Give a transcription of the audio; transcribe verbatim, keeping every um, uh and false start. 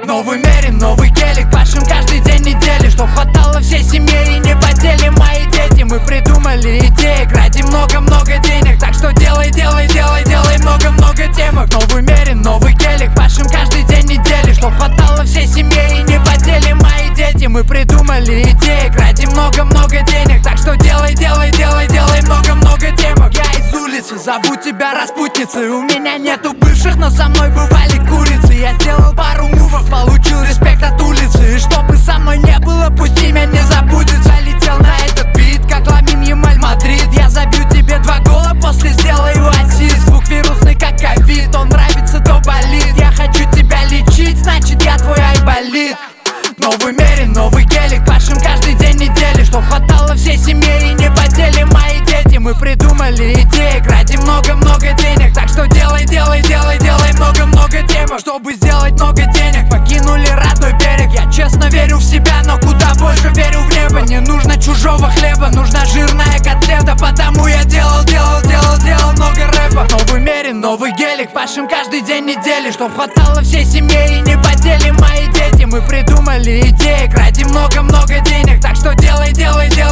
Новый мерин, новый гелик, пашем каждый день недели, чтоб хватало всей семье и не потели мои дети. Мы придумали идеи, крадем много-много денег, так что делай, делай, делай, делай много-много темок. Новый мерин, новый гелик, пашем каждый день недели, чтоб хватало всей семье и не потели мои дети. Мы придумали идеи, крадем много-много денег, так что делай, делай, делай, делай много-много темок. Я из улицы, зову тебя распутницей, у меня нету бывших, но со мной бывали курицы. Я сделал пару мувов, получил респект от улицы, и чтобы со мной не было, пусть имя не забудется. Летел на этот бит, как Ламин Ямаль Мадрид. Я забью тебе два гола, после сделаю ассист. Звук вирусный, как ковид, он нравится, то болит. Я хочу тебя лечить, значит я твой айболит. Новый мерин, новый гелик, пашем каждый день недели, чтоб хватало всей семье и не потели мои дети. Мы придумали идеи, крадем много-много денег, так что делай, делай, делай, делай много-много темок. Чтобы сделать много денег, покинули родной берег. Я честно верю в себя, но куда больше верю в небо. Не нужно чужого хлеба, нужна жирная котлета, потому я делал, делал, делал, делал много рэпа. Новый мерин, новый гелик, пашем каждый день недели, чтоб хватало всей семье и не потели мои дети. Мы придумали идеи, крадем много-много денег, так что делай, делай, делай